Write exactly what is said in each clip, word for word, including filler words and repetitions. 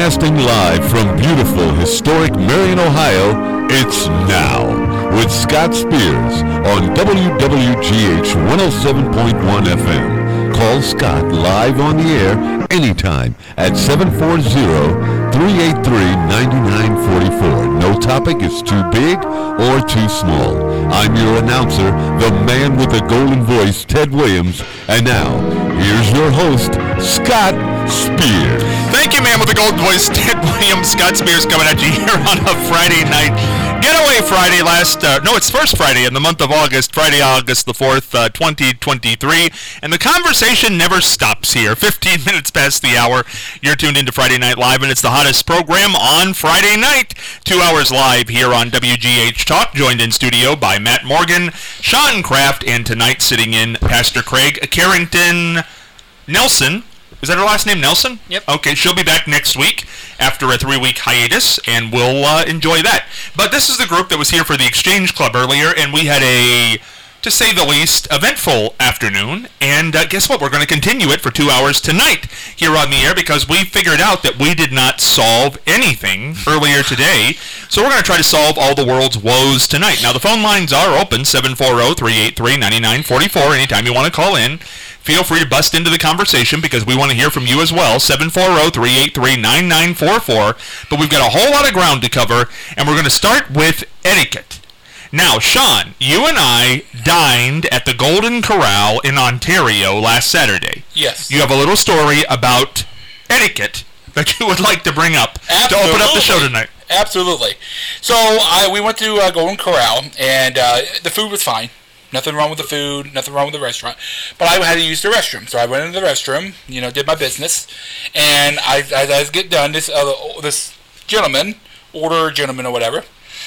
Broadcasting live from beautiful, historic Marion, Ohio, it's Now with Scott Spears on W W G H one oh seven point one F M. Call Scott live on the air anytime at seven four zero, three eight three, nine nine four four. No topic is too big or too small. I'm your announcer, the man with the golden voice, Ted Williams. And now, here's your host, Scott Spears. Thank you, man with the golden voice, Ted Williams. Scott Spears coming at you here on a Friday night. Getaway Friday last, uh, no, it's first Friday in the month of August, Friday, August the fourth, uh, twenty twenty-three. And the conversation never stops here. fifteen minutes past the hour. You're tuned into Friday Night Live, and it's the hottest program on Friday night. Two hours live here on W G H Talk, joined in studio by Matt Morgan, Sean Kraft, and tonight sitting in Pastor Craig Carrington Nelson. Is that her last name, Nelson? Yep. Okay, she'll be back next week after a three-week hiatus, and we'll uh, enjoy that. But this is the group that was here for the Exchange Club earlier, and we had a, to say the least, eventful afternoon. And uh, guess what? We're going to continue it for two hours tonight here on the air because we figured out that we did not solve anything earlier today. So we're going to try to solve all the world's woes tonight. Now, the phone lines are open, seven four zero, three eight three, nine nine four four. Anytime you want to call in, feel free to bust into the conversation because we want to hear from you as well, seven four zero, three eight three, nine nine four four. But we've got a whole lot of ground to cover, and we're going to start with etiquette. Now, Sean, you and I dined at the Golden Corral in Ontario last Saturday. Yes. You have a little story about etiquette that you would like to bring up Absolutely. to open up the show tonight. Absolutely. So, I, we went to uh, Golden Corral, and uh, the food was fine. Nothing wrong with the food, nothing wrong with the restaurant. But I had to use the restroom. So I went into the restroom, you know, did my business. And I, as I was getting done, this uh, this gentleman, older gentleman or whatever,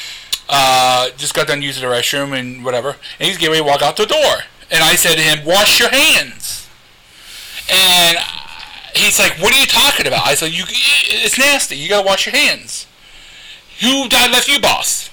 uh, just got done using the restroom and whatever. And he's getting ready to walk out the door. And I said to him, wash your hands. And he's like, what are you talking about? I said, you, it's nasty. You got to wash your hands. Who died left you, boss?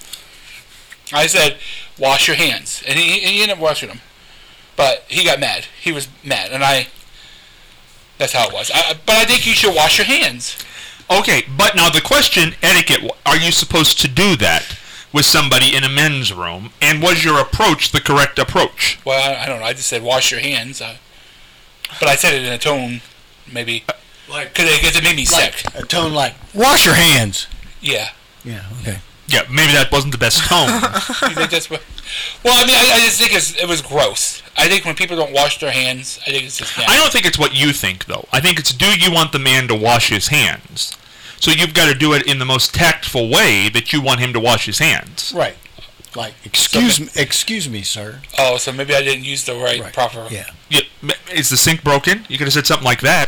I said, wash your hands. And he, he ended up washing them. But he got mad. He was mad. And I, that's how it was. I, but I think you should wash your hands. Okay, but now the question, etiquette, are you supposed to do that with somebody in a men's room? And was your approach the correct approach? Well, I, I don't know. I just said, wash your hands. Uh, but I said it in a tone, maybe, like, because it, it made me like, sick. A tone like, wash your hands. Yeah. Yeah, okay. Yeah, maybe that wasn't the best tone. You think that's what? Well, I mean, I, I just think it's, it was gross. I think when people don't wash their hands, I think it's just nasty. I don't think it's what you think, though. I think it's, do you want the man to wash his hands? So you've got to do it in the most tactful way that you want him to wash his hands. Right. Like, excuse me, excuse me, sir. Oh, so maybe I didn't use the right, right. proper... Yeah. Yeah. Is the sink broken? You could have said something like that.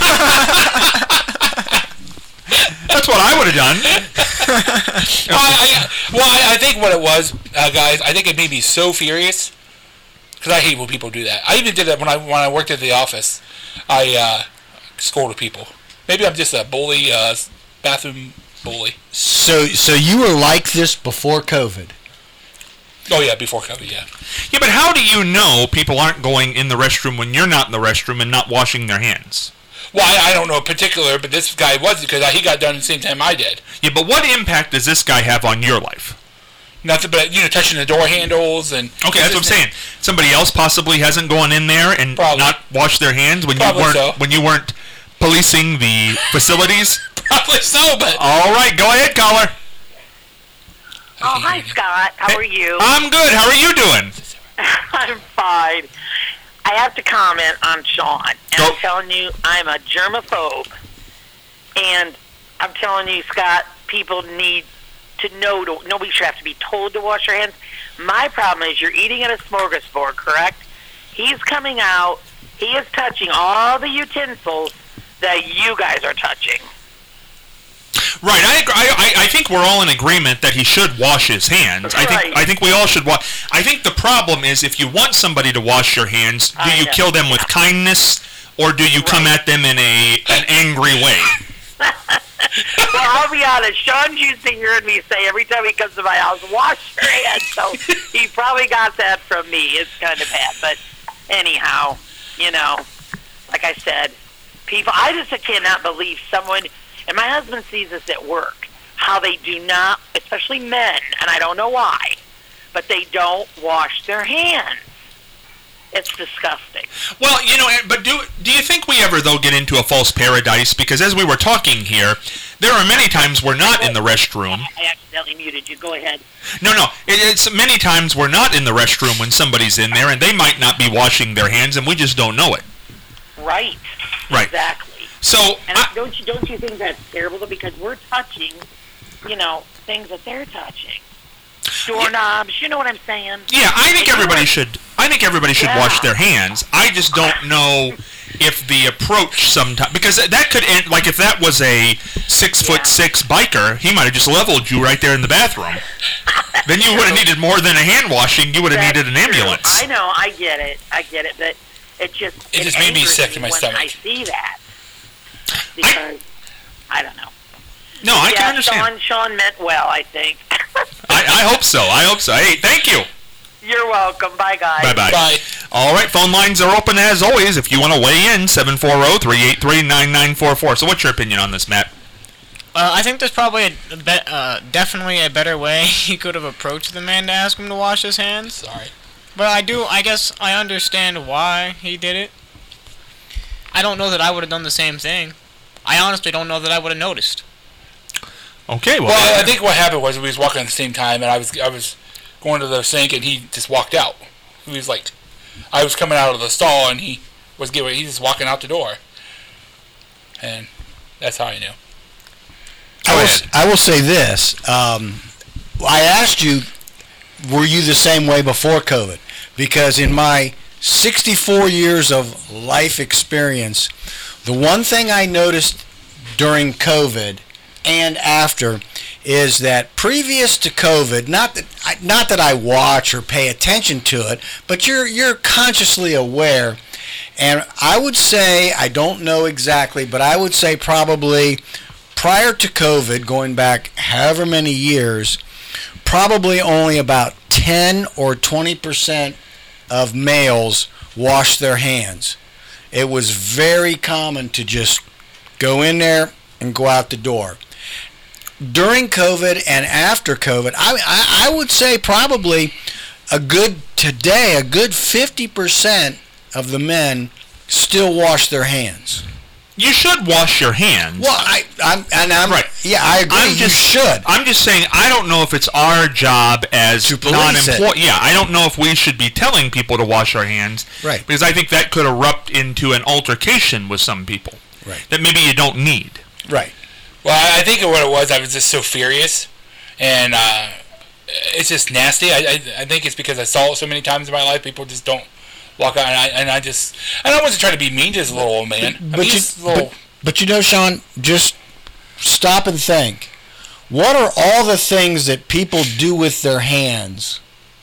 That's what I would have done. well, I, well I, I think what it was, uh, guys, I think it made me so furious, because I hate when people do that. I even did that when I when I worked at the office. I uh, scolded people. Maybe I'm just a bully, uh, bathroom bully. So, so you were like this before COVID? Oh, yeah, before COVID, yeah. Yeah, but how do you know people aren't going in the restroom when you're not in the restroom and not washing their hands? Well, I, I don't know in particular, but this guy was, because he got done at the same time I did. Yeah, but what impact does this guy have on your life? Nothing but, you know, touching the door handles and... Okay, that's what I'm saying. Somebody else possibly hasn't gone in there and Probably. not washed their hands when Probably you weren't so. when you weren't policing the facilities? Probably so, but... All right, go ahead, caller. Oh, hi, Scott. How are you? I'm good. How are you doing? I'm fine. I have to comment on Sean. And Go. I'm telling you, I'm a germaphobe. And I'm telling you, Scott, people need to know, to, nobody should have to be told to wash their hands. My problem is you're eating at a smorgasbord, correct? He's coming out. He is touching all the utensils that you guys are touching. Right, I, I I think we're all in agreement that he should wash his hands. I think Right. I think we all should wash. I think the problem is if you want somebody to wash your hands, do I you know. kill them with kindness or do you come at them in a an angry way? Well, I'll be honest. Sean's used to hearing me say every time he comes to my house, wash your hands. So he probably got that from me. It's kind of bad. But anyhow, you know, like I said, people, I just cannot believe someone, And my husband sees this at work, how they do not, especially men, and I don't know why, but they don't wash their hands. It's disgusting. Well, you know, but do do you think we ever, though, get into a false paradise? Because as we were talking here, there are many times we're not in the restroom. I accidentally muted you. Go ahead. No, no. It's many times we're not in the restroom when somebody's in there, and they might not be washing their hands, and we just don't know it. Right. Right. Exactly. So, and I, don't you don't you think that's terrible, though? Because we're touching, you know, things that they're touching. Doorknobs, yeah. You know what I'm saying? Yeah, I think everybody should. I think everybody should yeah. wash their hands. I just don't know if the approach sometimes, because that could end, like if that was a six foot yeah. six biker, he might have just leveled you right there in the bathroom. Then you would have needed more than a hand washing. You would have needed an ambulance. True. I know, I get it, I get it, but it just it, it just made me sick in my when stomach. I see that because I, I don't know. No, I yeah, can understand. Sean, Sean meant well, I think. I, I hope so. I hope so. Hey, thank you. You're welcome. Bye, guys. Bye-bye. Bye. All right, phone lines are open as always. If you want to weigh in, seven four zero, three eight three, nine nine four four. So what's your opinion on this, Matt? Uh, I think there's probably a, a be- uh, definitely a better way he could have approached the man to ask him to wash his hands. Sorry. But I do, I guess I understand why he did it. I don't know that I would have done the same thing. I honestly don't know that I would have noticed. Okay, well, well, I think what happened was we was walking at the same time, and I was I was going to the sink, and he just walked out. He was like, I was coming out of the stall, and he was getting, he was walking out the door, and that's how I knew. I will, I will say this. Um, I asked you, were you the same way before COVID? Because in my sixty-four years of life experience, the one thing I noticed during COVID and after is that previous to COVID, not that not that I watch or pay attention to it, but you're you're consciously aware. And I would say, I don't know exactly, but I would say probably prior to COVID, going back however many years, probably only about ten or twenty percent of males wash their hands. It was very common to just go in there and go out the door. During COVID and after COVID, I, I, I would say probably a good, today, a good fifty percent of the men still wash their hands. You should wash your hands. Well, I, I'm, and I'm right. Yeah, I agree. I'm just, you should. I'm just saying, I don't know if it's our job as non-employee. Yeah, I don't know if we should be telling people to wash our hands. Right. Because I think that could erupt into an altercation with some people. Right. That maybe you don't need. Right. Well, I think what it was, I was just so furious, and uh, it's just nasty. I, I I think it's because I saw it so many times in my life. People just don't walk out, and I and I just and I wasn't trying to be mean to this little old man. But, I mean, you, little, but, but you know, Sean, just stop and think. What are all the things that people do with their hands,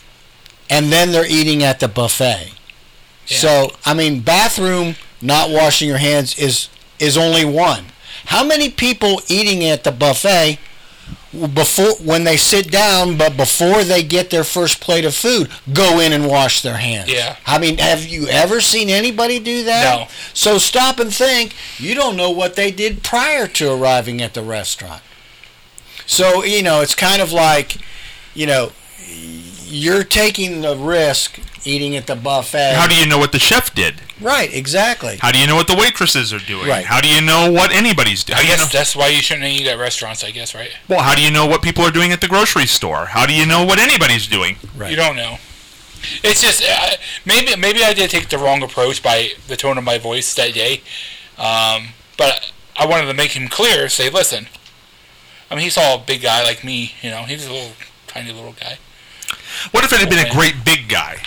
and then they're eating at the buffet? Yeah. So, I mean, bathroom, not washing your hands is is only one. How many people eating at the buffet before when they sit down, but before they get their first plate of food, go in and wash their hands? Yeah. I mean, have you ever seen anybody do that? No. So stop and think. You don't know what they did prior to arriving at the restaurant. So, you know, it's kind of like, you know, you're taking the risk eating at the buffet. How do you know what the chef did? Right, exactly. How do you know what the waitresses are doing? Right. How do you know what anybody's doing? I guess that's why you shouldn't eat at restaurants, I guess, right? Well, how do you know what people are doing at the grocery store? How do you know what anybody's doing? Right. You don't know. It's just, uh, maybe maybe I did take the wrong approach by the tone of my voice that day. Um, but I wanted to make him clear, say, listen. I mean, he saw a big guy like me, you know. He was a little, tiny little guy. What if it had oh, been man. a great big guy?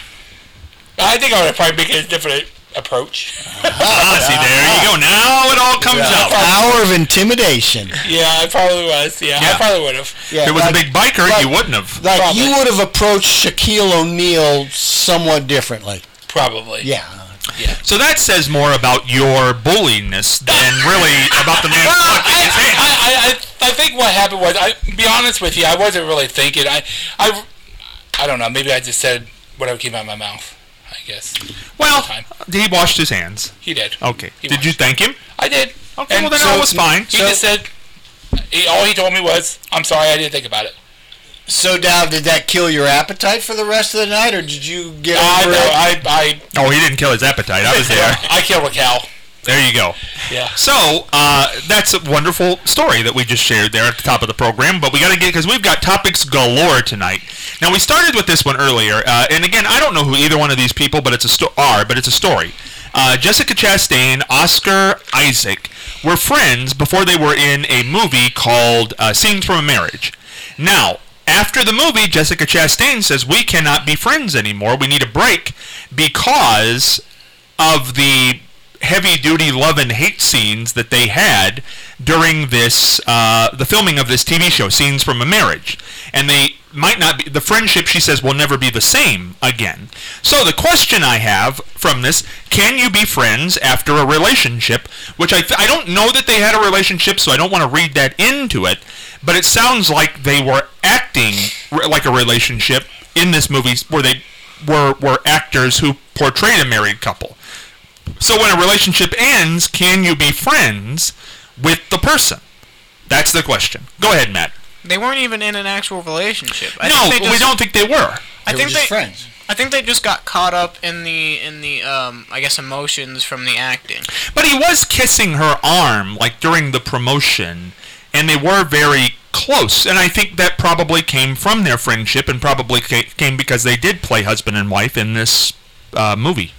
I think I would have probably made a different approach. Ah, see, there you go. Now it all comes Yeah. out. Power of intimidation. Yeah, I probably was. Yeah, Yeah. I probably would have. Yeah, If it was like, a big biker, like- you wouldn't have. like Probably. you would have approached Shaquille O'Neal somewhat differently. Probably. Yeah. So that says more about your bulliness than really about the man Well, washing I, his hands. I, I, I, I think what happened was, I be honest with you, I wasn't really thinking. I, I, I don't know. Maybe I just said whatever came out of my mouth. I guess. Well, Time. he washed his hands. He did. Okay. He did washed. you thank him? I did. Okay, And well then so- all was fine. He So- just said, He, all he told me was, "I'm sorry, I didn't think about it." So now, did that kill your appetite for the rest of the night, or did you get Uh, over no, it? I, I, Oh, he didn't kill his appetite. I was there. I killed a cow. There you go. Yeah. So, uh, that's a wonderful story that we just shared there at the top of the program, but we got to get, because we've got topics galore tonight. Now, we started with this one earlier, uh, and again, I don't know who either one of these people but it's a sto- are, but it's a story. Uh, Jessica Chastain, Oscar Isaac were friends before they were in a movie called uh, Scenes from a Marriage. Now, after the movie, Jessica Chastain says, we cannot be friends anymore. We need a break because of the heavy-duty love and hate scenes that they had during this, uh, the filming of this T V show, Scenes from a Marriage. And they might not be, the friendship, she says, will never be the same again. So the question I have from this, can you be friends after a relationship, which I, th- I don't know that they had a relationship, so I don't want to read that into it, but it sounds like they were acting re- like a relationship in this movie where they were, were actors who portrayed a married couple. So when a relationship ends, can you be friends with the person? That's the question. Go ahead, Matt. They weren't even in an actual relationship. I no, think they just, we don't think they were. I They think were just they, friends. I think they just got caught up in the in the um I guess emotions from the acting. But he was kissing her arm, like, during the promotion, and they were very close. And I think that probably came from their friendship and probably ca- came because they did play husband and wife in this uh, movie.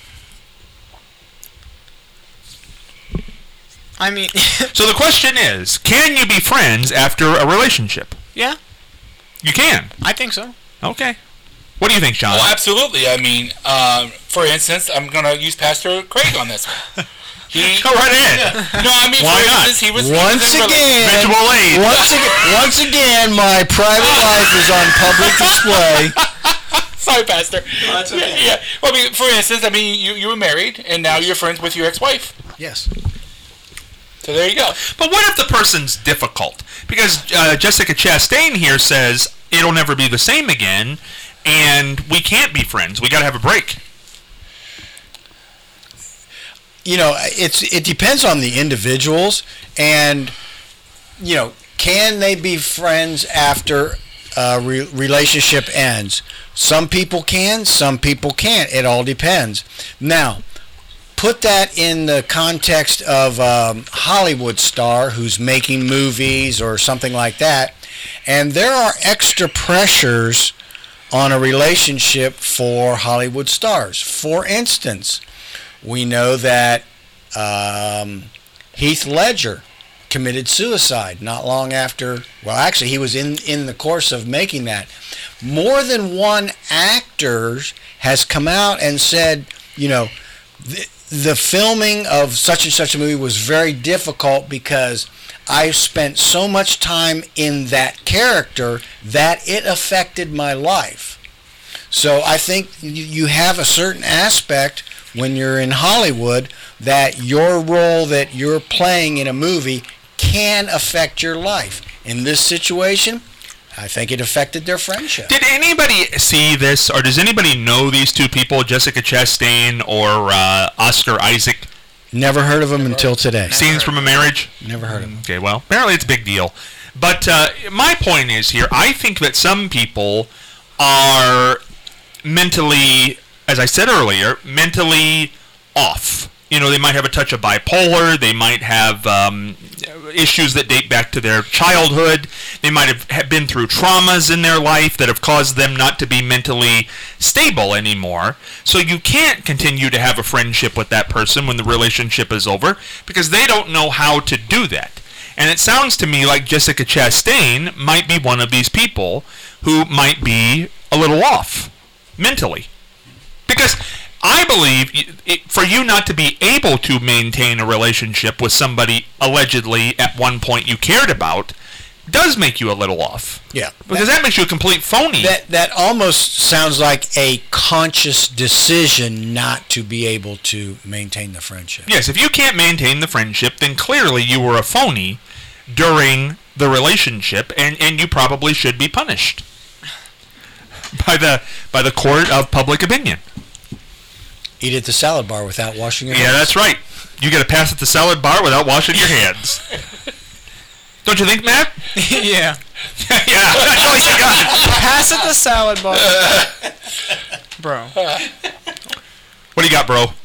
I mean, So the question is, can you be friends after a relationship? yeah, You can. I think so. Okay. What do you think, Sean? Well, absolutely. I mean, um, for instance, I'm going to use Pastor Craig on this one. He, Go right ahead. Yeah. No, I mean, Why for not? instance, he was Once he was in a rela- again, Visual aid. once again, once again, my private life is on public display. Sorry, Pastor. that's okay. Yeah, yeah. Well, I mean, for instance, I mean, you you were married, and now you're friends with your ex-wife. Yes. So there you go. But what if the person's difficult? Because uh, Jessica Chastain here says it'll never be the same again, and we can't be friends. We got to have a break. You know, it's it depends on the individuals, and you know, can they be friends after a re- relationship ends? Some people can, some people can't. It all depends. Now, put that in the context of um, Hollywood star who's making movies or something like that, and there are extra pressures on a relationship for Hollywood stars. For instance, we know that um, Heath Ledger committed suicide not long after, well, actually, he was in, in the course of making that. More than one actor has come out and said, you know, th- the filming of such and such a movie was very difficult because I spent so much time in that character that it affected my life. So I think you have a certain aspect when you're in Hollywood that your role that you're playing in a movie can affect your life. In this situation, I think it affected their friendship. Did anybody see this, or does anybody know these two people, Jessica Chastain or uh, Oscar Isaac? Never heard of them until today. Scenes from a Marriage? Never heard of them. Okay, well, apparently it's a big deal. But uh, my point is here, I think that some people are mentally, as I said earlier, mentally off. You know, they might have a touch of bipolar. They might have um, issues that date back to their childhood. They might have, have been through traumas in their life that have caused them not to be mentally stable anymore. So you can't continue to have a friendship with that person when the relationship is over because they don't know how to do that. And it sounds to me like Jessica Chastain might be one of these people who might be a little off mentally. Because I believe it, for you not to be able to maintain a relationship with somebody allegedly at one point you cared about does make you a little off. Yeah. Because that makes you a complete phony. That that almost sounds like a conscious decision not to be able to maintain the friendship. Yes, if you can't maintain the friendship, then clearly you were a phony during the relationship, and, and you probably should be punished by the by the court of public opinion. Eat at the salad bar without washing your Yeah, hands. that's right. You got to pass at the salad bar without washing your hands. Don't you think, Matt? Yeah. Yeah. That's all you got. Pass it the salad bar. Bro. What do you got, bro?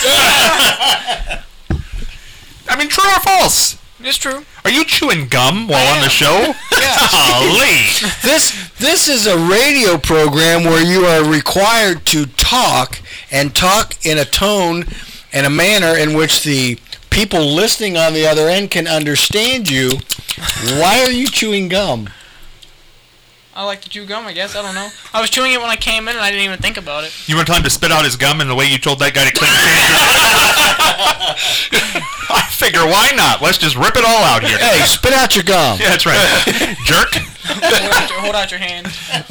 I mean, true or false? It's true. Are you chewing gum while on the show? Golly. This this is a radio program where you are required to talk and talk in a tone and a manner in which the people listening on the other end can understand you. Why are you chewing gum? I like to chew gum, I guess. I don't know. I was chewing it when I came in, and I didn't even think about it. You want time to spit out his gum in the way you told that guy to clean his hands? I figure, why not? Let's just rip it all out here. Hey, spit out your gum. Yeah, that's right. Jerk. hold, out your, hold out your hand.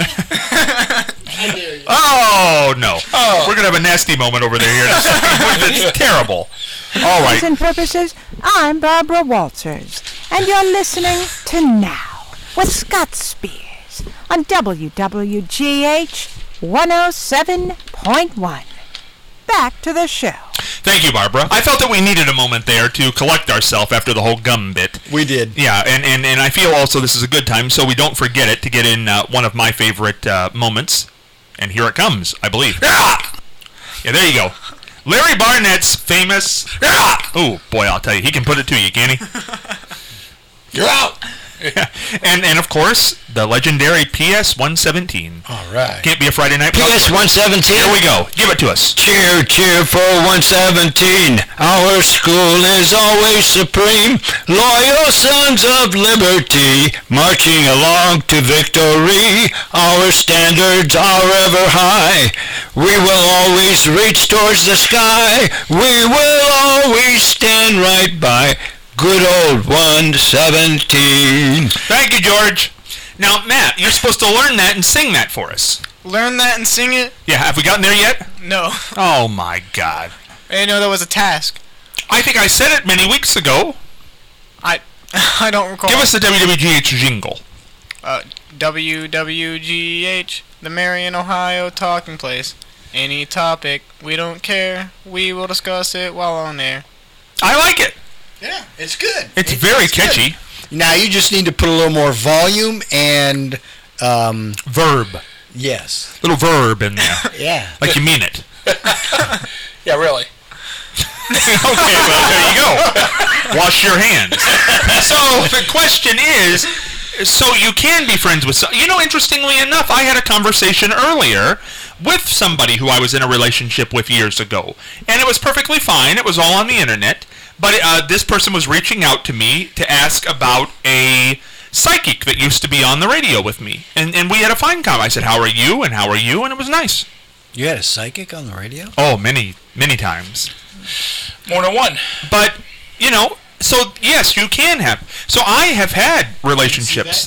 Oh, no. Oh. We're going to have a nasty moment over there here. It's terrible. All right. And purposes, I'm Barbara Walters, and you're listening to Now with Scott Spears on W W G H one oh seven point one. Back to the show. Thank you, Barbara. I felt that we needed a moment there to collect ourselves after the whole gum bit. We did. Yeah, and, and, and I feel also this is a good time, so we don't forget it, to get in uh, one of my favorite uh, moments. And here it comes, I believe. Yeah, there you go. Larry Barnett's famous... Oh, boy, I'll tell you. He can put it to you, can't he? You're out. Yeah. And, and, of course, the legendary P S one seventeen. All right. Can't be a Friday night. P S one seventeen. Here we go. Give it to us. Cheer, cheer for one seventeen. Our school is always supreme. Loyal sons of liberty, marching along to victory. Our standards are ever high. We will always reach towards the sky. We will always stand right by good old one seventeen. Thank you, George. Now, Matt, you're supposed to learn that and sing that for us. Learn that and sing it? Yeah, have we gotten there yet? No. Oh, my God. I didn't know that was a task. I think I said it many weeks ago. I I don't recall. Give us the W W G H jingle. Uh, W W G H, the Marion, Ohio talking place. Any topic, we don't care. We will discuss it while on air. I like it. Yeah, it's good. It's, it's very it's catchy. Good. Now you just need to put a little more volume and um, verb. Yes, little verb in there. Yeah, like you mean it. Yeah, really. Okay, well there you go. Wash your hands. So the question is, so you can be friends with. You know, interestingly enough, I had a conversation earlier with somebody who I was in a relationship with years ago, and it was perfectly fine. It was all on the internet. But uh, this person was reaching out to me to ask about a psychic that used to be on the radio with me. And and we had a fine conversation. I said, how are you? And how are you? And it was nice. You had a psychic on the radio? Oh, many, many times. More than one. But, you know, so yes, you can have. So I have had relationships.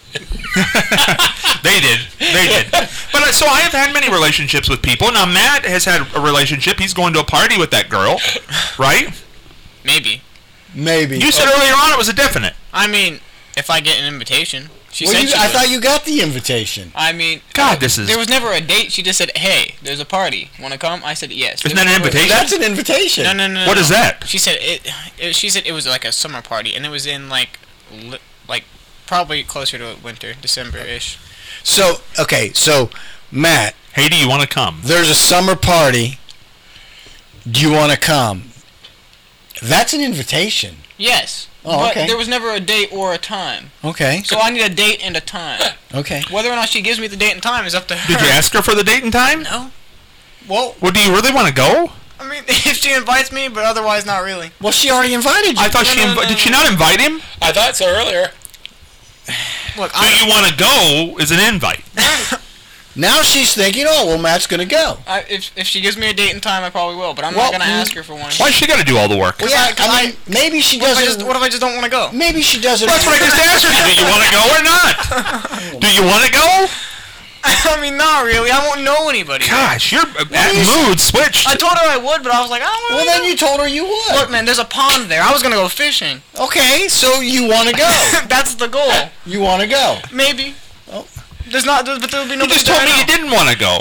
They did. They did. But uh, so I have had many relationships with people. Now, Matt has had a relationship. He's going to a party with that girl, right? Maybe. Maybe. You said earlier on it was a definite. I mean, if I get an invitation. She well, said you, she I would. thought you got the invitation. I mean, God, this is... There was never a date. She just said, hey, there's a party. Want to come? I said, yes. Isn't that an invitation? That's an invitation. No, no, no, no. What no. is that? She said it, it. She said it was like a summer party, and it was in like, li, like probably closer to winter, December-ish. So, okay, so, Matt. Hey, do you want to come? There's a summer party. Do you want to come? That's an invitation. Yes. Oh, but okay. there was never a date or a time. Okay. So I need a date and a time. Okay. Whether or not she gives me the date and time is up to her. Did you ask her for the date and time? No. Well, well, do you really want to go? I mean, if she invites me, but otherwise not really. Well, she already invited you. I thought no, she no, invi- no, did. no. She not invite him? I thought so earlier. Look, so you want to go is an invite. Now she's thinking, oh, well, Matt's going to go. I, if if she gives me a date and time, I probably will, but I'm well, not going to ask her for one. Why's she got to do all the work? Well, yeah, I mean, maybe she what doesn't... If I just, what if I just don't want to go? Maybe she doesn't... Well, that's what I just asked her. Do you want to go or not? Do you want to go? I mean, not really. I won't know anybody. Gosh, your mood switched. I told her I would, but I was like, I don't want to Well, then you told her you would. Look, man, there's a pond there. I was going to go fishing. Okay, so you want to go. That's the goal. You want to go. Maybe. Oh. There's not, but there would be You nobody just told there me I you know. didn't want to go.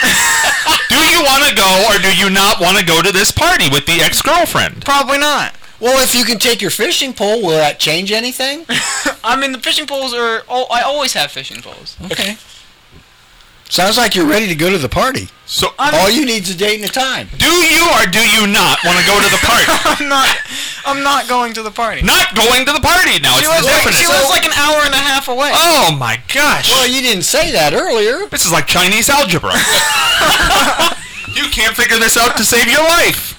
Do you want to go or do you not want to go to this party with the ex-girlfriend? Probably not. Well, if you can take your fishing pole, will that change anything? I mean, the fishing poles are... Oh, I always have fishing poles. Okay. Sounds like you're ready to go to the party. So I'm- all you need is a date and a time. do you or do you not want to go to the party? I'm not... I'm not going to the party. Not going to the party now. She It's lives, like, definite. she lives like an hour and a half away. Oh my gosh. Well, you didn't say that earlier. This is like Chinese algebra. You can't figure this out to save your life.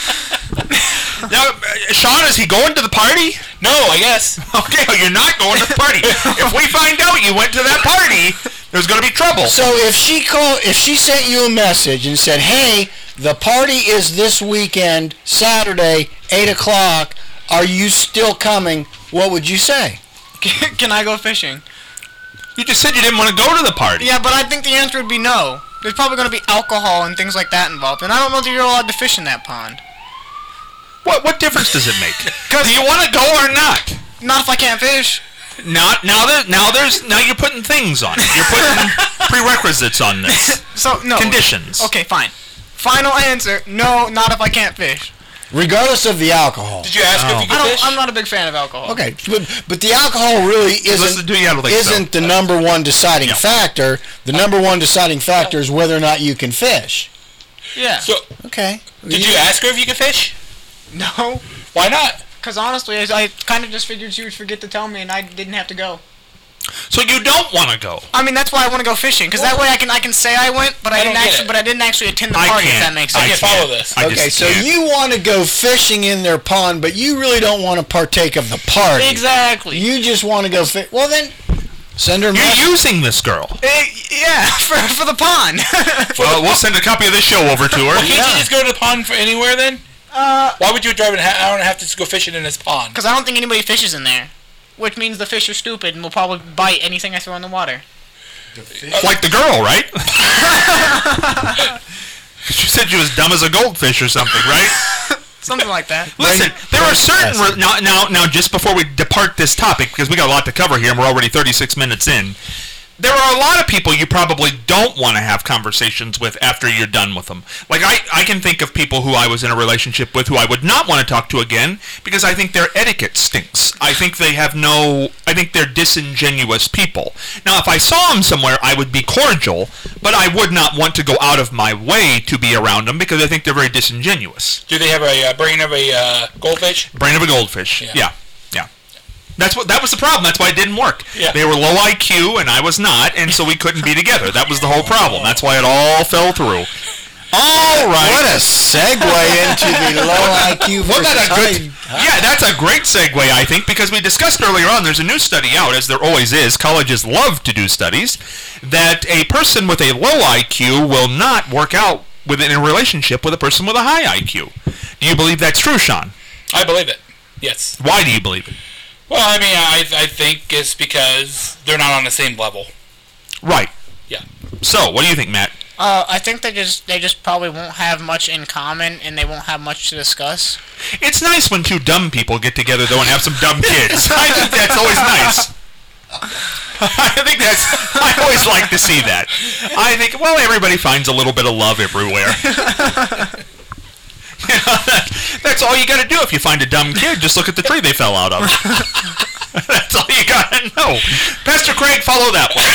Now, uh, Sean, is he going to the party? No, I guess. Okay, well, you're not going to the party. If we find out you went to that party, there's going to be trouble. So if she called, if she sent you a message and said, "Hey, the party is this weekend, Saturday, eight o'clock. Are you still coming?" What would you say? Can I go fishing? You just said you didn't want to go to the party. Yeah, but I think the answer would be no. There's probably going to be alcohol and things like that involved, and I don't know that you're allowed to fish in that pond. What what difference does it make? Do you want to go or not? Not if I can't fish. Not now that now there's now you're putting things on it. You're putting prerequisites on this. So, no. Conditions. Okay, fine. Final answer, no, not if I can't fish. Regardless of the alcohol. Did you ask her if you I could don't, fish? I'm not a big fan of alcohol. Okay, but, but the alcohol really Listen isn't to you, I don't think so. isn't the number one deciding Yeah. factor. The number one deciding factor is whether or not you can fish. Yeah. So, Okay. did you ask her if you could fish? No. Why not? Because honestly, I, I kind of just figured she would forget to tell me, and I didn't have to go. So you don't want to go. I mean, that's why I want to go fishing, because that way I can I can say I went, but I, I didn't don't get actually, it. but I didn't actually attend the I party. If can't. that makes I sense. can't follow this. I Okay, just so can't. you want to go fishing in their pond, but you really don't want to partake of the party. Exactly. You just want to go fish. Well, then send her a You're message. using this girl. Eh, yeah, for, for the pond. Well, we'll send a copy of this show over to her. Well, can't you just go to the pond for anywhere then? Uh, Why would you drive an hour and a half to just go fishing in this pond? Because I don't think anybody fishes in there, which means the fish are stupid and will probably bite anything I throw in the water. Like the girl, right? She said she was dumb as a goldfish or something, right? Something like that. Listen, there are certain re- now, now, now. Just before we depart this topic, because we got a lot to cover here, and we're already thirty-six minutes in. There are a lot of people you probably don't want to have conversations with after you're done with them. Like, I, I can think of people who I was in a relationship with who I would not want to talk to again because I think their etiquette stinks. I think they have no... I think they're disingenuous people. Now, if I saw them somewhere, I would be cordial, but I would not want to go out of my way to be around them because I think they're very disingenuous. Do they have a uh, brain of a uh, goldfish? Brain of a goldfish. Yeah. Yeah. yeah. That's what. That was the problem. That's why it didn't work. Yeah. They were low I Q and I was not, and so we couldn't be together. That was the whole problem. That's why it all fell through. All right. What a segue into the low I Q Well, versus that's a good, high. yeah, that's a great segue, I think, because we discussed earlier on, there's a new study out, as there always is, colleges love to do studies, that a person with a low I Q will not work out within a relationship with a person with a high I Q. Do you believe that's true, Sean? I believe it. Yes. Why do you believe it? Well, I mean, I I think it's because they're not on the same level. Right. Yeah. So, what do you think, Matt? Uh, I think they just they just probably won't have much in common, and they won't have much to discuss. It's nice when two dumb people get together, though, and have some dumb kids. I think that's always nice. I think that's... I always like to see that. I think, well, everybody finds a little bit of love everywhere. You know, that, that's all you got to do if you find a dumb kid. Just look at the tree they fell out of. That's all you got to know. Pastor Craig, follow that one.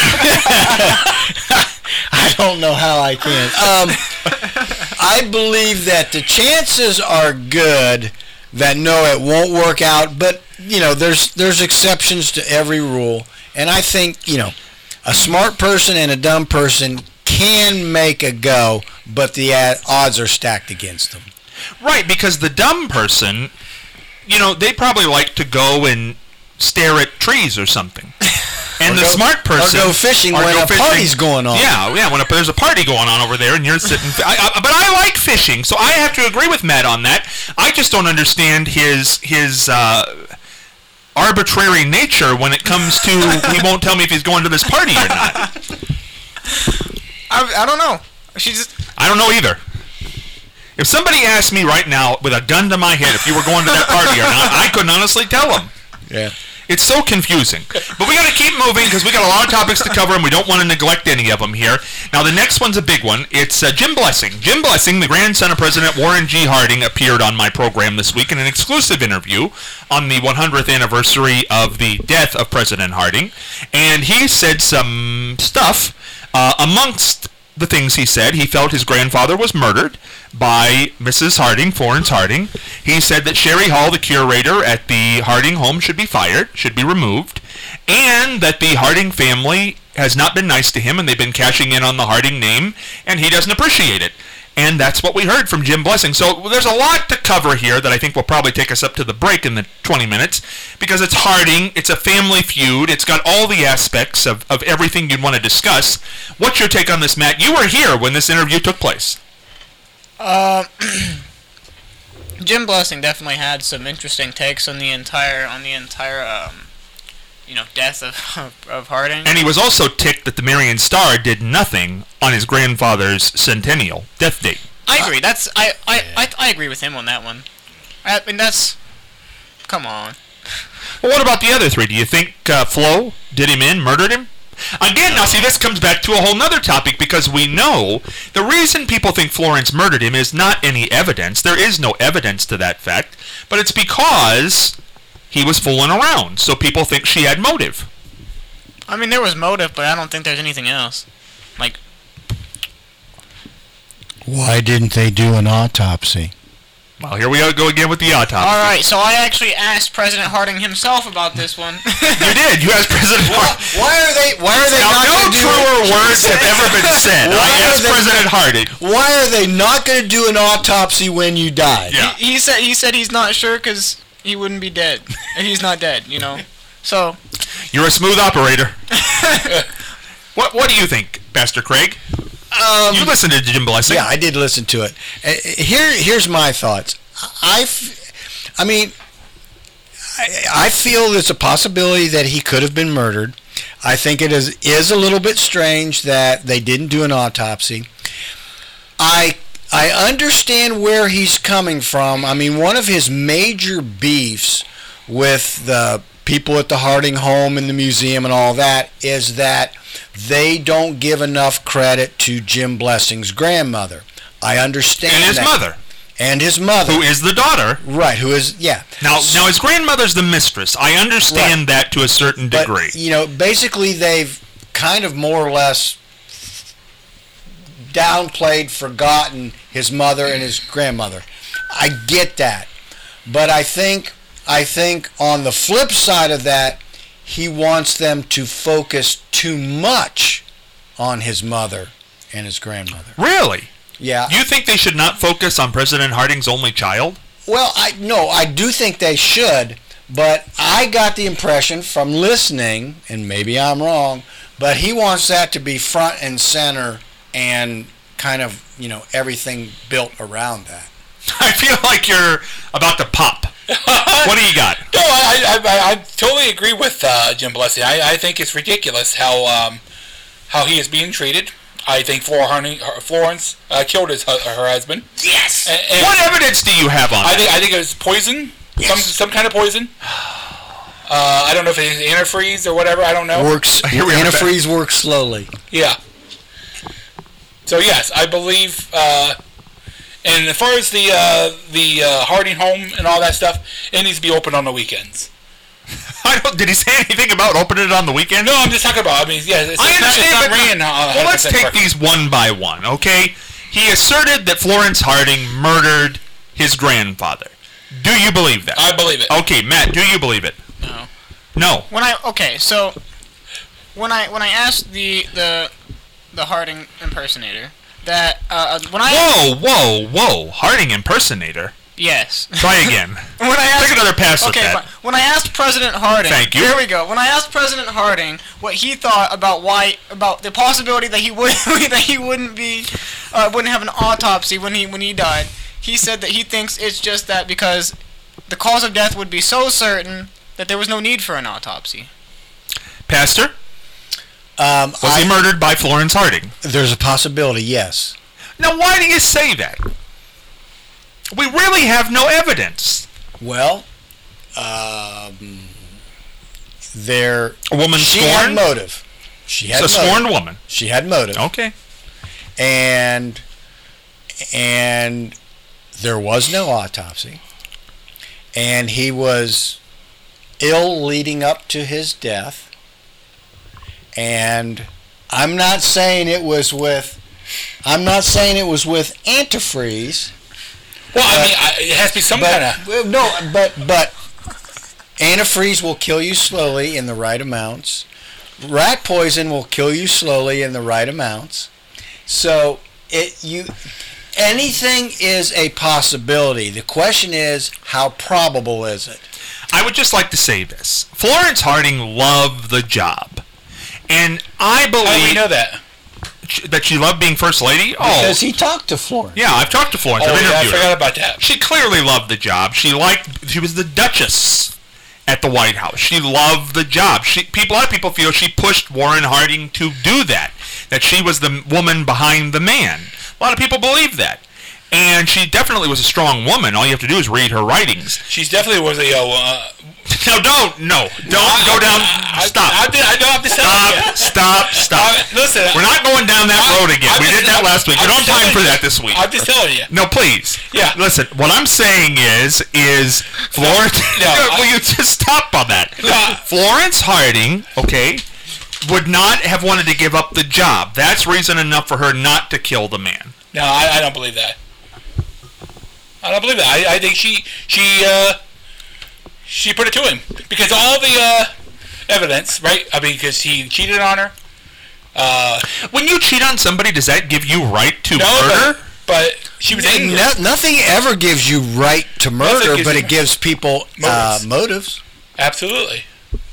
I don't know how I can. Um, I believe that the chances are good that no, it won't work out. But you know, there's there's exceptions to every rule, and I think you know, a smart person and a dumb person can make a go, but the uh, odds are stacked against them. Right, because the dumb person, you know, they probably like to go and stare at trees or something. And Or the go- smart person... or go fishing or when go a party's going on. Yeah, yeah, when a, there's a party going on over there and you're sitting... I, I, but I like fishing, so I have to agree with Matt on that. I just don't understand his his uh, arbitrary nature when it comes to he won't tell me if he's going to this party or not. I, I don't know. She just I don't know either. If somebody asked me right now with a gun to my head if you were going to that party or not, I couldn't honestly tell them. Yeah. It's so confusing. But we got to keep moving because we got a lot of topics to cover and we don't want to neglect any of them here. Now, the next one's a big one. It's uh, Jim Blessing. Jim Blessing, the grandson of President Warren G. Harding, appeared on my program this week in an exclusive interview on the one hundredth anniversary of the death of President Harding. And he said some stuff. Uh, amongst the things he said, he felt his grandfather was murdered by Missus Harding, Florence Harding. He said that Sherry Hall, the curator at the Harding home, should be fired, should be removed, and that the Harding family has not been nice to him, and they've been cashing in on the Harding name, and he doesn't appreciate it. And that's what we heard from Jim Blessing. So there's a lot to cover here that I think will probably take us up to the break in the twenty minutes, because it's Harding, it's a family feud, it's got all the aspects of, of everything you'd want to discuss. What's your take on this, Matt? You were here when this interview took place. Uh, Jim Blessing definitely had some interesting takes on the entire on the entire um, you know, death of, of of Harding. And he was also ticked that the Marion Star did nothing on his grandfather's centennial death date. I agree. That's I I, I, I agree with him on that one. I mean, that's come on. Well, what about the other three? Do you think uh, Flo did him in, murdered him? Again, now see, this comes back to a whole nother topic, because we know the reason people think Florence murdered him is not any evidence. There is no evidence to that fact, but it's because he was fooling around, so people think she had motive. I mean, there was motive, but I don't think there's anything else. Like, why didn't they do an autopsy? Well, here we go again with the autopsy. All right, so I actually asked President Harding himself about this one. You did. You asked President Harding. Why are they? Why are they now, not no gonna do truer it? words have ever been said. Why I are asked they- President Harding. Why are they not going to do an autopsy when you died? Yeah. He, he said he said he's not sure because he wouldn't be dead. And he's not dead, you know. So You're a smooth operator. What What do you think, Pastor Craig? Um, You listened to Jim Blessing. Yeah, I did listen to it. Uh, Here, here's my thoughts. I, f- I mean, I, I feel there's a possibility that he could have been murdered. I think it is is a little bit strange that they didn't do an autopsy. I I understand where he's coming from. I mean, one of his major beefs with the people at the Harding home and the museum and all that is that they don't give enough credit to Jim Blessing's grandmother. I understand And his that. mother, And his mother. who is the daughter. Right, who is, yeah. Now, now his grandmother's the mistress. I understand that to a certain But, degree. you know, basically they've kind of more or less downplayed, forgotten his mother and his grandmother. I get that. But I think I think on the flip side of that, he wants them to focus too much on his mother and his grandmother. Really? Yeah. You think they should not focus on President Harding's only child? Well, I no, I do think they should, but I got the impression from listening, and maybe I'm wrong, but he wants that to be front and center and kind of, you know, everything built around that. I feel like you're about to pop. What do you got? No, I, I, I, I totally agree with uh, Jim Blessing. I, I think it's ridiculous how um, how he is being treated. I think Flor- Harding, Florence uh, killed his hu- her husband. Yes. And, and What evidence do you have on I it? think I think it was poison. Yes. Some some kind of poison. Uh, I don't know if it's antifreeze or whatever. I don't know. Works. Here we are. Antifreeze works slowly. Yeah. So yes, I believe. Uh, and as far as the uh, the uh, Harding home and all that stuff, it needs to be open on the weekends. I don't, did he say anything about opening it on the weekend? No, I'm just talking about. I mean, yeah, it's, I it's understand, Not, but it's not ran, uh, well, let's one hundred percent take correctly. these one by one, okay? He asserted that Florence Harding murdered his grandfather. Do you believe that? I believe it. Okay, Matt, do you believe it? no. No. When I okay, so when I when I asked the the the Harding impersonator that uh, when I Whoa, whoa, whoa. Harding impersonator. yes Try again. when I asked, Take another pass with okay, that. but when I asked President Harding, Thank you. There we go. When I asked President Harding what he thought about why about the possibility that he would that he wouldn't be uh, wouldn't have an autopsy when he when he died, he said that he thinks it's just that because the cause of death would be so certain that there was no need for an autopsy. Pastor, Um, was I, he murdered by Florence Harding? there's a possibility, yes. Now, why do you say that? We really have no evidence. Well, um, there A woman she scorned? had motive. She had It's a motive. scorned woman. She had motive. Okay. And and there was no autopsy. And he was ill leading up to his death. And I'm not saying it was with I'm not saying it was with antifreeze. Well, I mean, I, it has to be some kind of... But, no, but but antifreeze will kill you slowly in the right amounts. Rat poison will kill you slowly in the right amounts. So it you anything is a possibility. The question is, how probable is it? I would just like to say this. Florence Harding loved the job. And I believe... How do we know that? That she loved being First Lady? Oh, Because he talked to Florence. yeah, I've talked to Florence. Oh, I've yeah, I interviewed her. forgot about that. She clearly loved the job. She liked. She was the Duchess at the White House. She loved the job. She people. A lot of people feel she pushed Warren Harding to do that. That she was the woman behind the man. A lot of people believe that. And she definitely was a strong woman. All you have to do is read her writings. She's definitely was a... Uh, No, don't, no, don't go down. Stop. I, I, I don't have to Stop, stop, stop. Uh, listen, We're not going down that road again. I'm We just- did that I'm- last week. We I'm don't have just time for telling that you. this week. I'm just telling you. No, please. Yeah. Listen, what I'm saying is, is Florence. No, I- will you just stop on that? No. Florence Harding, okay, would not have wanted to give up the job. That's reason enough for her not to kill the man. No, I, I don't believe that. I don't believe that. I, I think she she uh, she put it to him because all the uh, evidence, right? I mean, because he cheated on her. Uh, When you cheat on somebody, does that give you right to no, murder? but, but she was angry. No, nothing ever gives you right to murder, gives but you it gives people uh, motives. motives. Absolutely.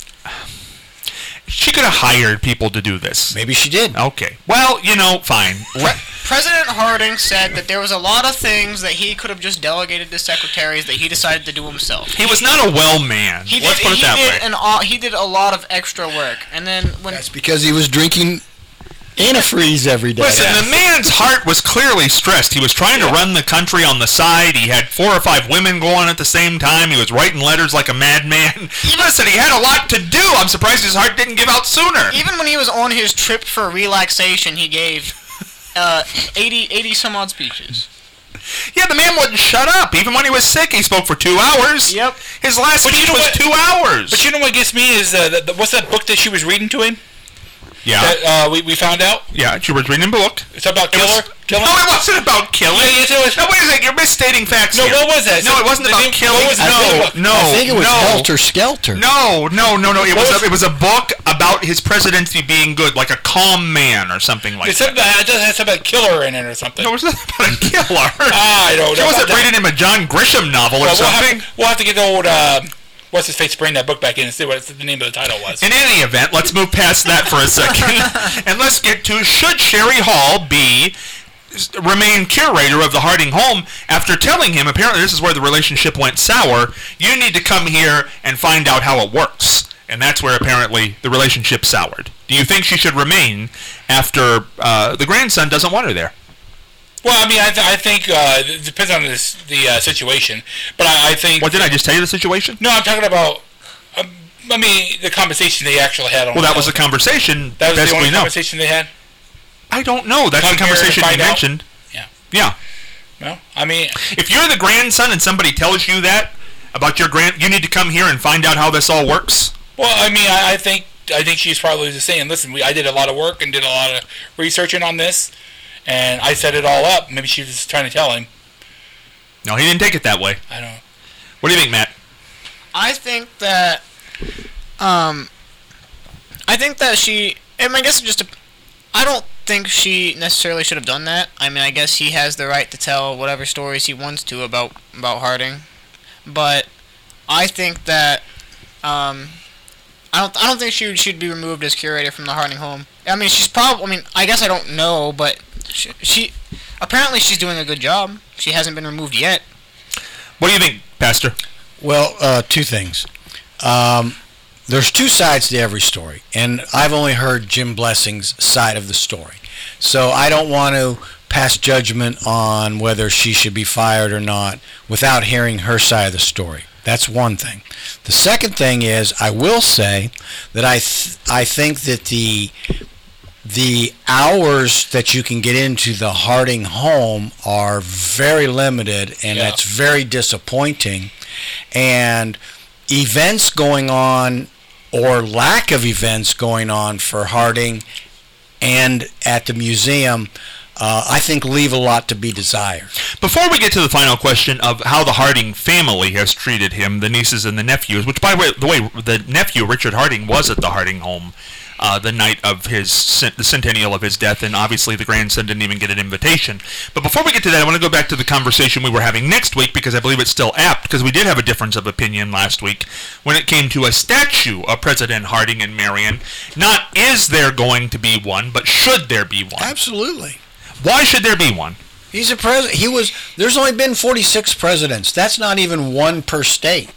She could have hired people to do this. Maybe she did. Okay. Well, you know, fine. Pre- President Harding said that there was a lot of things that he could have just delegated to secretaries that he decided to do himself. He was not a well man. He Let's did. put it He that did way. an. aw- He did a lot of extra work, and then when That's because he was drinking antifreeze every day. Listen, the man's heart was clearly stressed. He was trying to run the country on the side. He had four or five women going at the same time. He was writing letters like a madman. Listen, he had a lot to do. I'm surprised his heart didn't give out sooner. even when he was on his trip for relaxation, he gave uh, eighty, eighty some odd speeches. Yeah, the man wouldn't shut up. Even when he was sick, he spoke for two hours. Yep. His last But you speech know was what? two hours. But you know what gets me is uh, the, the, what's that book that she was reading to him? yeah. That uh, we, we found out. yeah, she was reading a book. It's about It was- killer. Killing. No, it wasn't about killing. Yeah, yes, it was. No, wait a second. You're misstating facts No, here. what was that? No, it wasn't The about name- killing. what was the no, name of- no, I think it was no. Helter Skelter. No, no, no, no. It What was, was- a, it was a book about his presidency being good, like a calm man or something like It's that. something that has something about killer in it or something. No, it was not about a killer. I don't She know. wasn't about that. reading him a John Grisham novel or Well, we'll, something. have, we'll have to get the old uh, what's his face bring that book back in and see what the name of the title was. In any event, let's move past that for a second, and let's get to should Sherry Hall be remain curator of the Harding home after telling him apparently this is where the relationship went sour. You need to come here and find out how it works, and that's where apparently the relationship soured. Do you think she should remain after uh, the grandson doesn't want her there? Well, I mean, I, th- I think uh, it depends on this, the uh, situation, but I, I think. What did I just tell you? The situation? No, I'm talking about. Um, I mean, the conversation they actually had on. Well, that the was the conversation. That was best the only we know. conversation they had. I don't know. That's Come the here to conversation you find out? mentioned. Yeah. Yeah. No, I mean, If you're the grandson and somebody tells you that about your grand, you need to come here and find out how this all works. well, I mean, I, I think I think she's probably just saying, listen, we, I did a lot of work and did a lot of researching on this, and I set it all up. Maybe she was just trying to tell him. No, he didn't take it that way. I don't know. What do you think, Matt? I think that, um, I think that she. I mean, I guess it's just a. I don't think she necessarily should have done that. I mean, I guess he has the right to tell whatever stories he wants to about about Harding, but I think that, um, I don't. I don't think she should be removed as curator from the Harding home. I mean, she's probably. I mean, I guess I don't know, but she, she apparently she's doing a good job. She hasn't been removed yet. What do you think, Pastor? Well, uh, two things. Um, there's two sides to every story, and I've only heard Jim Blessing's side of the story. So I don't want to pass judgment on whether she should be fired or not without hearing her side of the story. That's one thing. The second thing is, I will say that I th- I think that the the hours that you can get into the Harding home are very limited, and Yeah. that's very disappointing. And events going on, or lack of events going on for Harding and at the museum, uh, I think leave a lot to be desired. Before we get to the final question of how the Harding family has treated him, the nieces and the nephews, which, by the way, the, way, the nephew, Richard Harding, was at the Harding home uh, the night of his cent- the centennial of his death, and obviously the grandson didn't even get an invitation. But before we get to that, I want to go back to the conversation we were having next week, because I believe it's still apt, because we did have a difference of opinion last week when it came to a statue of President Harding in Marion. Not is there going to be one, but should there be one? Absolutely. Why should there be one? He's a president. He was. There's only been forty-six presidents. That's not even one per state.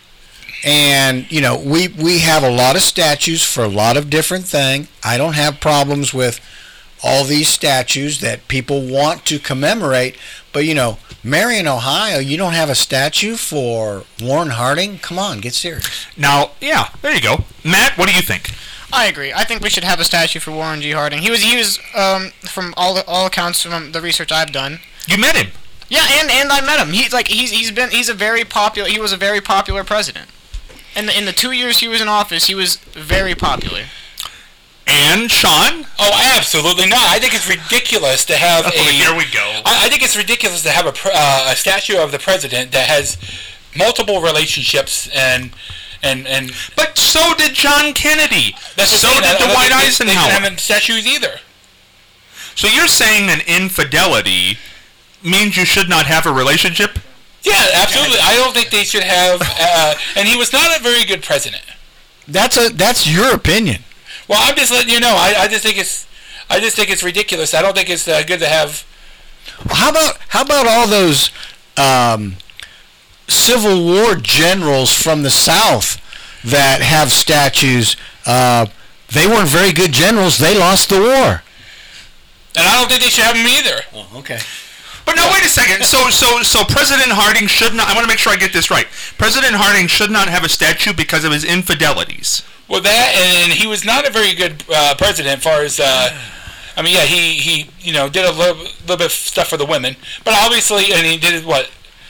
And you know, we we have a lot of statues for a lot of different things. I don't have problems with all these statues that people want to commemorate. But you know, Marion, Ohio, you don't have a statue for Warren Harding? Come on, get serious. Now, yeah, there you go. Matt, what do you think? I agree. I think we should have a statue for Warren G. Harding. He was, he was, um, from all the, all accounts from the research I've done. You met him. Yeah, and, and I met him. He's like he's he's been he's a very popular. He was a very popular president. In the in the two years he was in office, he was very popular. And Sean? Oh, absolutely not. I think it's ridiculous to have Oh, a. here we go. I, I think it's ridiculous to have a pr- uh, a statue of the president that has multiple relationships and and and. But so did John Kennedy. That's so the thing. did I don't Dwight think they- Eisenhower. They don't have statues either. So you're saying an infidelity means you should not have a relationship? Yeah, absolutely. I don't think they should have. Uh, and he was not a very good president. That's a that's your opinion. Well, I'm just letting you know. I, I just think it's. I just think it's ridiculous. I don't think it's uh, good to have. How about how about all those um, Civil War generals from the South that have statues? Uh, they weren't very good generals. They lost the war. And I don't think they should have them either. Oh, okay. But no, wait a second. So, so, so President Harding should not. I want to make sure I get this right. President Harding should not have a statue because of his infidelities. Well, that and he was not a very good uh, president, as far as. Uh, I mean, yeah, he, he you know did a little, little bit of stuff for the women, but obviously, and he did what.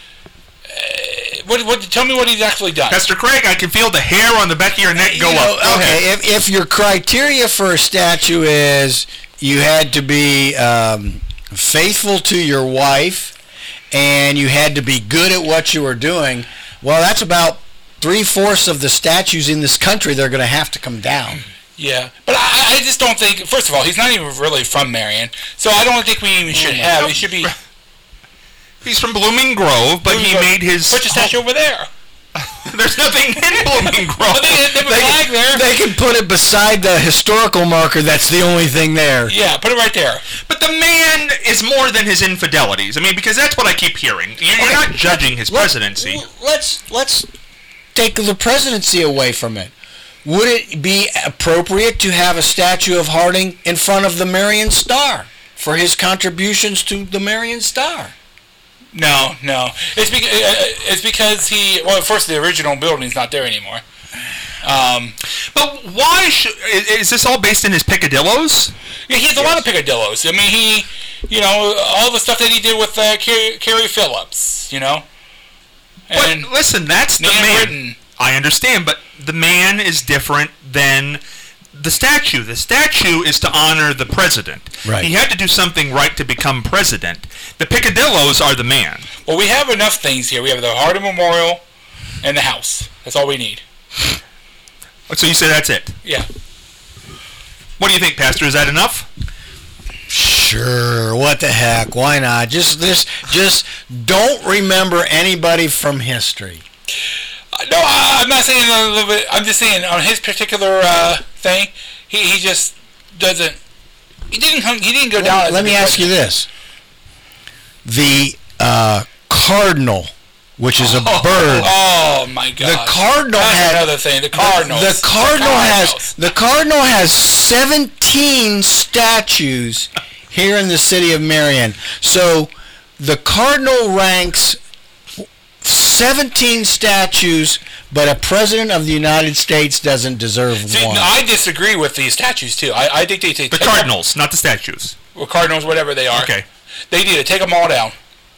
Uh, what, what? Tell me what he's actually done. Pastor Craig, I can feel the hair on the back of your neck go You know, up. okay, if if your criteria for a statue is you had to be um, faithful to your wife and you had to be good at what you were doing, well, that's about three-fourths of the statues in this country that are going to have to come down. Yeah, but I, I just don't think. First of all, he's not even really from Marion, so I don't think we even should have. He should be. He's from Blooming Grove, but he made his. Put your statue over there. There's nothing in Blooming Grove. Well, they, they have a flag there. They can put it beside the historical marker. That's the only thing there. Yeah, put it right there. But the man is more than his infidelities. I mean, because that's what I keep hearing. You're Okay. not judging his presidency. Let's let's take the presidency away from it. Would it be appropriate to have a statue of Harding in front of the Marion Star for his contributions to the Marion Star? No, no. It's because it's because he. Well, first the original building's not there anymore. Um, But why should... Is, is this all based in his picadillos? yeah, he has a lot of picadillos. I mean, he, you know, all the stuff that he did with uh, Carrie, Carrie Phillips. You know. And But listen, that's the Nan man. Britton. I understand, but the man is different than the statue. The statue is to honor the president. Right. He had to do something right to become president. The picadillos are the man. Well, we have enough things here. We have the Harding Memorial and the house. That's all we need. So you say that's it. Yeah. What do you think, Pastor? Is that enough? Sure. What the heck? Why not? Just this. Just don't remember anybody from history. Uh, No, I, I'm not saying a little bit. I'm just saying on his particular uh, thing, he, he just doesn't. He didn't. come- He didn't go down. Let, as let a me good ask you president. this: the uh, cardinal, which is a bird. Oh my God! The cardinal That's had another thing. The Cardinals. The, the cardinal Cardinals. has the cardinal has seventeen statues here in the city of Marion. So the cardinal ranks seventeen statues, but a president of the United States doesn't deserve See, one. no, I disagree with these statues too. I, I think they take The Cardinals, not the statues. or Cardinals, whatever they are. Okay. They need to take them all down.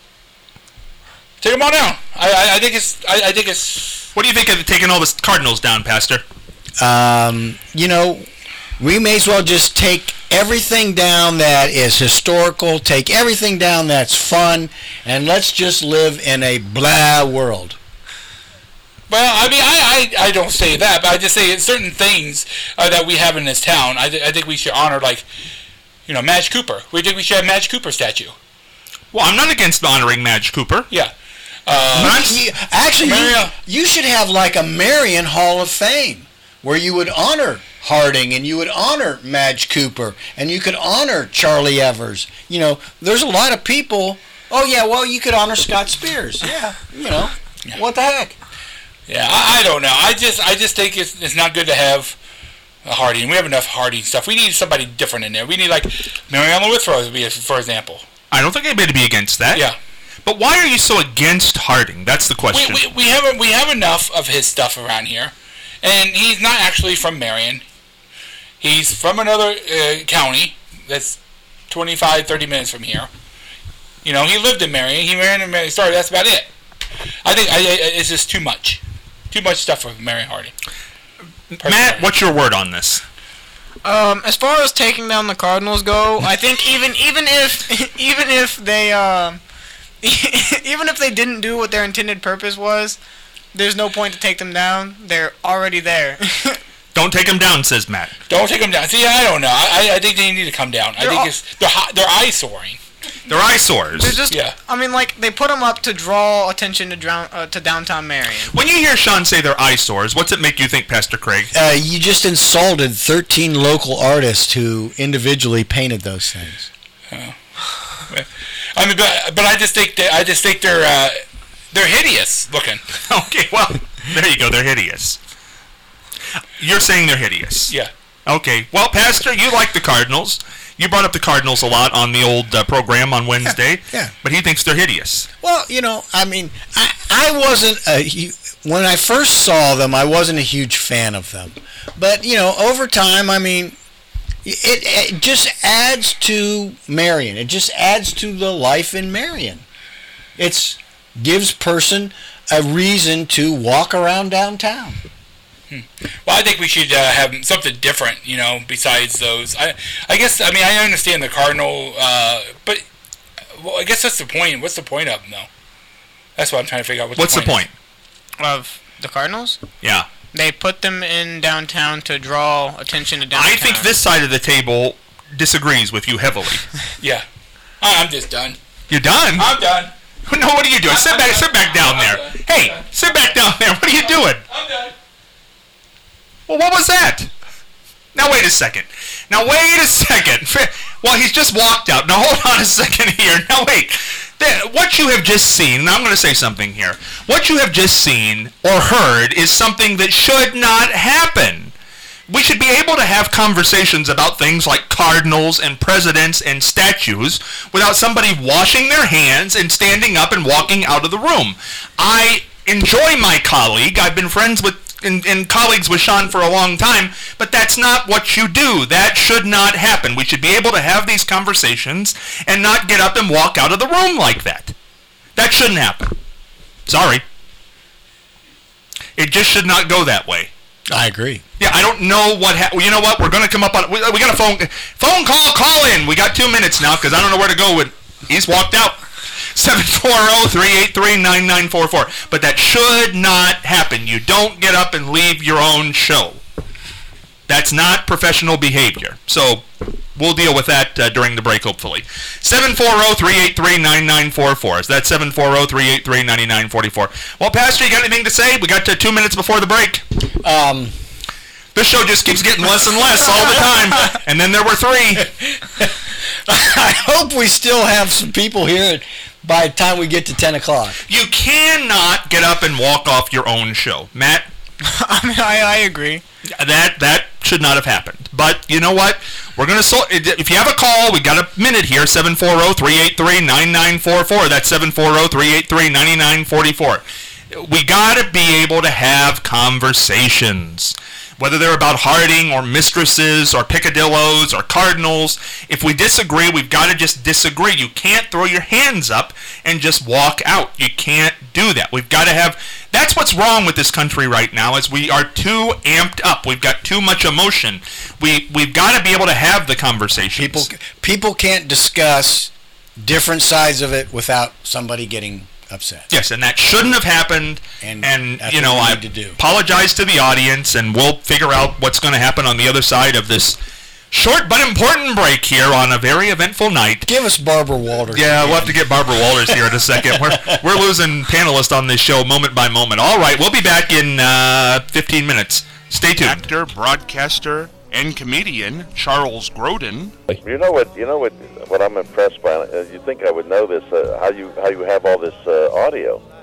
Take them all down. I, I, I think it's. I, I think it's. What do you think of taking all the Cardinals down, Pastor? Um, you know, we may as well just take everything down that is historical, take everything down that's fun, and let's just live in a blah world. Well, I mean, I, I, I don't say that, but I just say certain things uh, that we have in this town. I, th- I think we should honor, like, you know, Madge Cooper. We think we should have Madge Cooper statue. Well, I'm not against honoring Madge Cooper. Yeah. Uh, You- actually, you, Marion- you should have like a Marion Hall of Fame where you would honor Harding and you would honor Madge Cooper and you could honor Charlie Evers. You know, there's a lot of people. Oh yeah, well you could honor Scott Spears. Yeah, you know, what the heck? yeah, I, I don't know. I just I just think it's, it's not good to have a Harding. We have enough Harding stuff. We need somebody different in there. We need, like, Mariella Withrow, for example. I don't think anybody would be against that. Yeah. But why are you so against Harding? That's the We, question. we, we have we have enough of his stuff around here, and he's not actually from Marion. He's from another uh, county that's twenty-five, thirty minutes from here. You know, he lived in Marion. He ran in Marion. Started. That's about it. I think I, I, it's just too much, too much stuff for Marion Harding. Matt, what's your word on this? Um, as far as taking down the Cardinals go, I think even even if even if they um even if they didn't do what their intended purpose was, there's no point to take them down. They're already there. Don't take him down, says Matt. Don't take them down. See, I don't know. I, I think they need to come down. I They're think all- it's they're hot, they're eyesoring. They're eyesores. They're just, Yeah. I mean, like, they put them up to draw attention to drown, uh, to downtown Marion. When you hear Sean say they're eyesores, what's it make you think, Pastor Craig? Uh, you just insulted thirteen local artists who individually painted those things. I mean, but, but I just think that I just think they're uh, they're hideous looking. Okay, well, there you go. They're hideous. You're saying they're hideous. Yeah. Okay. Well, Pastor, you like the Cardinals. You brought up the Cardinals a lot on the old uh, program on Wednesday. yeah. But he thinks they're hideous. Well, you know, I mean, I, I wasn't a hu- when I first saw them, I wasn't a huge fan of them. But, you know, over time, I mean, it, it just adds to Marion. It just adds to the life in Marion. It's gives person a reason to walk around downtown. Well, I think we should uh, have something different, you know, besides those. I, I guess, I mean, I understand the Cardinal, uh, but, well, I guess that's the point. What's the point of them, though? That's what I'm trying to figure out. What What's the point? Of the Cardinals? Yeah. They put them in downtown to draw attention to downtown. I think this side of the table disagrees with you heavily. Yeah. I, I'm just done. You're done? I'm done. No, what are you doing? Sit back, sit back down there. I'm done. Hey, I'm done. sit back down there. What are you doing? I'm done. Well, what was that? Now, wait a second. Now, wait a second. Well, he's just walked out. Now, hold on a second here. Now, wait. The- What you have just seen, now I'm going to say something here. What you have just seen or heard is something that should not happen. We should be able to have conversations about things like cardinals and presidents and statues without somebody washing their hands and standing up and walking out of the room. I enjoy my colleague. I've been friends with and, and colleagues with Sean for a long time, but that's not what you do. That should not happen. We should be able to have these conversations and not get up and walk out of the room like that. That shouldn't happen. Sorry. It just should not go that way. I agree. Yeah, I don't know what. Ha- you know what? We're gonna come up on. We, we got a phone phone call. Call in. We got two minutes now because I don't know where to go with. He's walked out. seven four zero, three eight three, nine nine four four. But that should not happen. You don't get up and leave your own show. That's not professional behavior. So we'll deal with that uh, during the break, hopefully. seven four zero, three eight three, nine nine four four. Is that seven four zero, three eight three, nine nine four four? Well, Pastor, you got anything to say? We got uh, two minutes before the break. Um, This show just keeps getting less and less all the time. And then there were three. I hope we still have some people here by the time we get to ten o'clock. You cannot get up and walk off your own show. Matt, I mean, I, I agree. that that should not have happened. But you know what? We're going to... So- if you have a call, we got a minute here. seven four zero, three eight three, nine nine four four. That's seven four zero, three eight three, nine nine four four. we got to be able to have conversations. Whether they're about Harding or mistresses or picadillos or cardinals, if we disagree, we've got to just disagree. You can't throw your hands up and just walk out. You can't do that. We've got to have... That's what's wrong with this country right now, is we are too amped up. We've got too much emotion. We, we've got to be able to have the conversations. People, people can't discuss different sides of it without somebody getting upset. Yes, and that shouldn't have happened. And, and you know, I apologize to the audience, and we'll figure out what's going to happen on the other side of this short but important break here on a very eventful night. Give us Barbara Walters. Yeah, again. We'll have to get Barbara Walters here in a second. We're we're losing panelists on this show moment by moment. All right, we'll be back in uh, fifteen minutes. Stay tuned. Actor, broadcaster, and comedian Charles Grodin. You know what? You know what? What I'm impressed by. Uh, you think I would know this? Uh, how you how you have all this uh, audio?